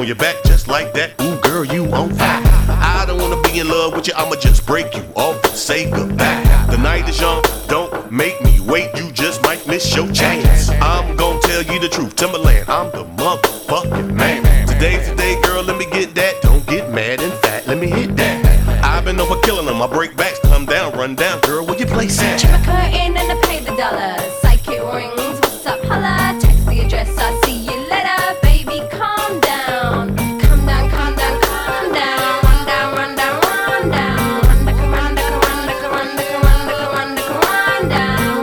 your back just like that. Ooh, girl, you on fire. I don't wanna be in love with you, I'ma just break you off and say goodbye. The night is young, don't make me wait, you just might miss your chance. I'm gonna tell you the truth, Timberland, I'm the motherfucking man. Today's the day, girl, let me get that. Don't get mad and fat, let me hit that. I've been over killing them, I break backs, come down, run down, girl, where your place at? Check my curtain and I pay the dollars. Psychic rings, what's up, holla? Text the address, I see you later. Baby, calm down. Calm down, calm down, calm down. Run down, run down, run down. Run down, run down, run down, run down, run down, run down, run down.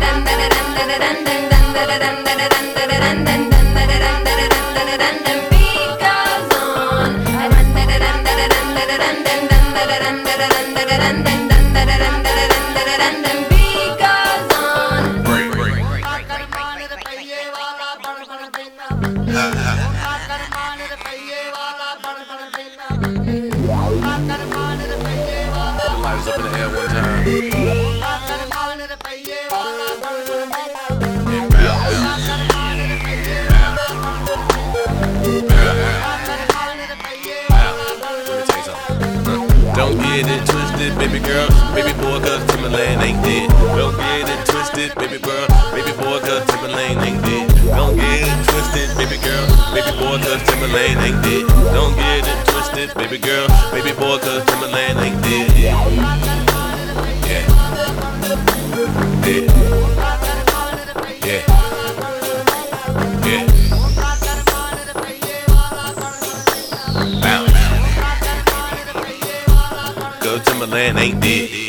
Beat goes on. Lights up in the air one time. Don't get it twisted, baby girl, baby boy, cause Timberland ain't dead. Don't get it twisted, baby girl, baby boy, cause Timberland ain't dead. Don't get it twisted, baby girl, baby boy, cause Timberland ain't dead. Don't get it twisted, baby girl, baby boy, cause Timberland ain't dead. Yeah. Yeah. Yeah. Yeah. Bounce. Cause Timberland ain't dead.